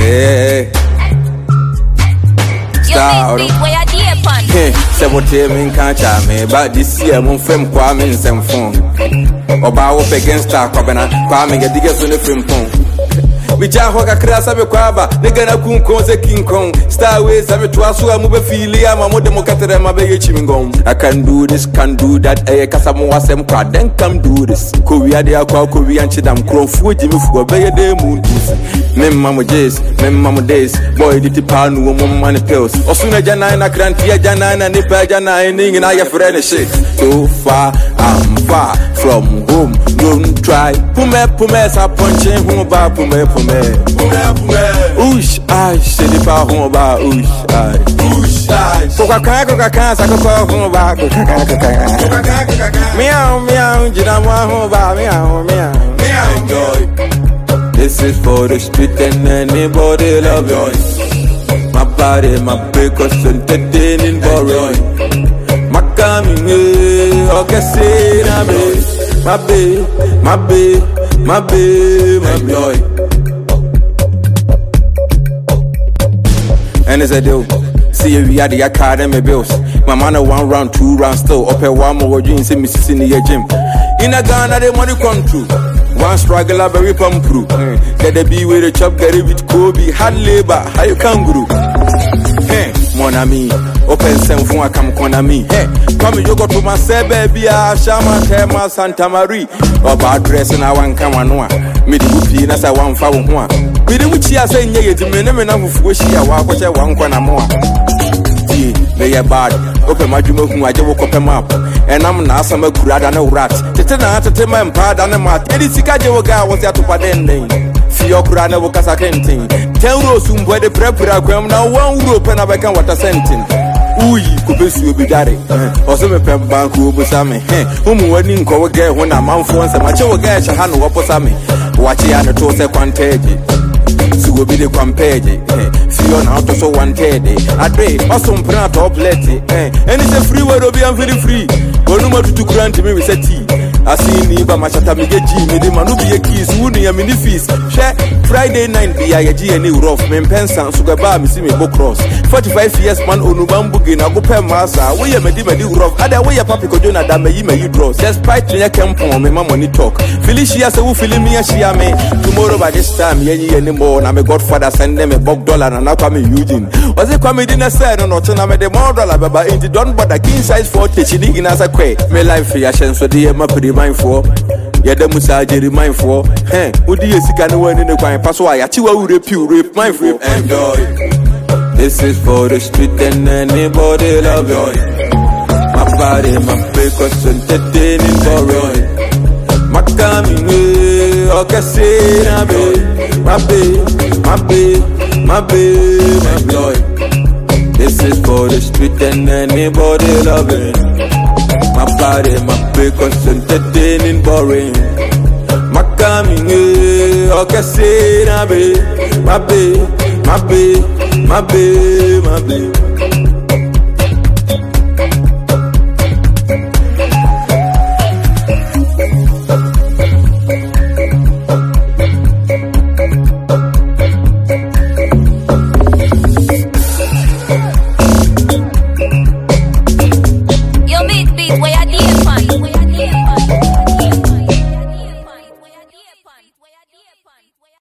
Yeah. Star. Say what you mean can't me, but this year mon friend Kwame in some phone. Oba up against star Kwabena, Kwame get diggers on the film phone. We just walk across a Kwaba, they gonna kun cause King Kong. Starways, I'm a twasu, I'm a filia, I'm a democrat, my baby chimingom. I can do this, can do that, a Casamoa Sam card, then come do this. Korea, they are called Korean Chidam, Crow, Fuji, for Bay de Moon. Mem Mamma Days, boy, the Tipanu, woman, money pills. Or sooner Janina, Grantia, Janina, Nipper, Janina, and I have friend shit. So far, I'm far from home. Don't try. Pume, sa punching home about Pume. Oosh, I said it about home about oosh, I. Coca-Cola, home about meow, Jinama home about meow. Enjoy. This is for the street and anybody love it. My body, my breakfast, entertaining boring. My coming, okay, say, my babe. And as I do, see we had the academy bills. My man 1 round, 2 rounds still. Up a 1 more jeans in Mississippi gym. In a Ghana, the money come true. One struggle, a very pump through. Let the be with a chop, get it with Kobe. Hard labor, how you kangaroo. Hey, mon ami, open some phone, I come corner me. Hey, come you go to my say, baby, Shama, Tema, Santa Marie. About dressing, I want come on one. Me the whoopie, as I want for one. We the witchy, I say, yeah, the minimum of wish I watch a 1 corner more. They are bad. Open my dream, I just woke up a map. And I'm not some grad and a rat. Tetana to tell my pad and a mat. Any Sikajo guy was there to Padene. Fio Grana Wokasa Kenting. Tell those whom where the prepper now 1 rope and I can what a sentence. Ooh, Kubisu be daddy. Also, a pep bank who was a me. Whom wedding go again when I'm on phones and my show guy shall handle what was a me. Watch it and a toast a quantity. So will be the compare. Fiona out so 130. I pay also print top letty. And it's a free word of being very free. But no matter to grant me with a tea. I see me by my Chatamige G, me the Manubia keys, wooden a mini feast. Friday night be a G and rough, men pensan, so bar me see me book cross. 45 years man on Ubambugin, I go pen massa, we are medi rough, other way a papi cojona that may you draw. Just fight to your camp on my money talk. Felicia so feeling me as she me. Tomorrow by this time, ye anymore, and I'm a godfather send them a $1 and I come in Eugene. Was it coming in a said or not? And I'm a $1 but into don't but a king size 40 chilling as a quay. My life for your chance for the pretty mindful. Yada Musaji mindful. Hey, would you see can win in the crime? Pass why I would rape mindful. Enjoy. This is for the street and anybody love it. My body, my breakfast, entertaining boring. My coming way, okay, say, my babe. Enjoy. This is for the street and anybody love it. My body, my breakfast, entertaining boring. My coming way, okay, say, my babe.